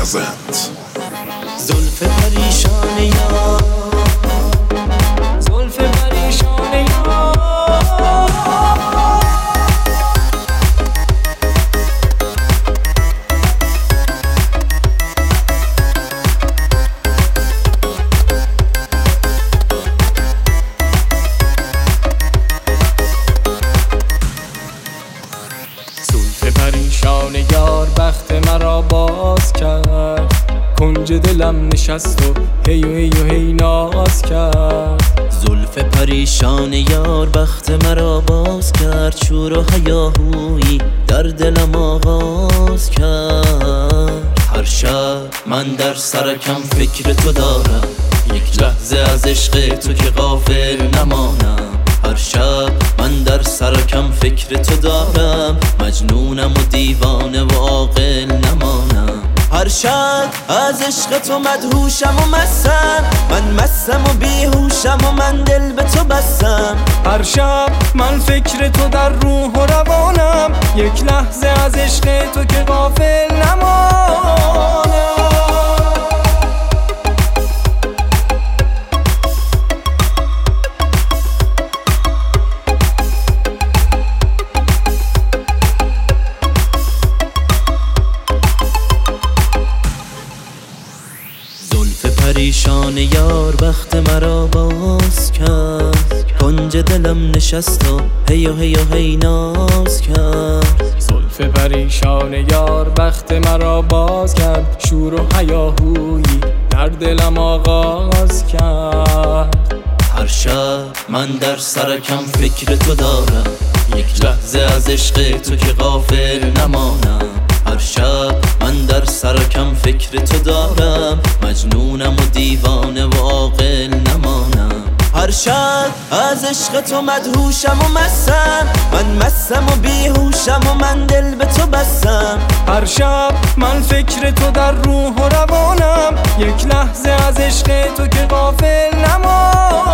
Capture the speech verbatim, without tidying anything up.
present. زلف پریشان یار، زلف پریشان یار، زلف پریشان یار بخت مرا باز کرد، کنج دلم نشست و هی و هی و هی ناز کرد. زلف پریشان یار بخت مرا باز کرد، شور و هیاهویی در دلم آغاز کرد. هر شب من در سرکم فکر تو دارم، یک لحظه از عشق تو که غافل نمانم. هر شب من در سرکم فکر تو دارم، مجنونم و دیوانه و عاقل نمانم. هر شب از عشق تو مدهوشم و مستم، من مستم و بیهوشم و من دل به تو بستم. هر شب من فکر تو در روح و روانم، یک لحظه از عشق تو که غافل نمانم. پریشان یار بخت مرا باز کرد، کنج دلم نشست و هی و هی و هی ناز کرد. زلف پریشان یار بخت مرا باز کرد، شور و هیاهویی در دلم آغاز کرد. هر شب من در سرکم فکر تو دارم، یک لحظه از عشق تو که غافل نمانم. هر شب من در سرکم فکر تو دارم، مجنونم و دیوانه و عاقل نمانم. هر شب از عشق تو مدهوشم و مستم، من مستم و بیهوشم و من دل به تو بستم. هر شب من فکر تو در روح و روانم، یک لحظه از عشق تو که غافل نمانم.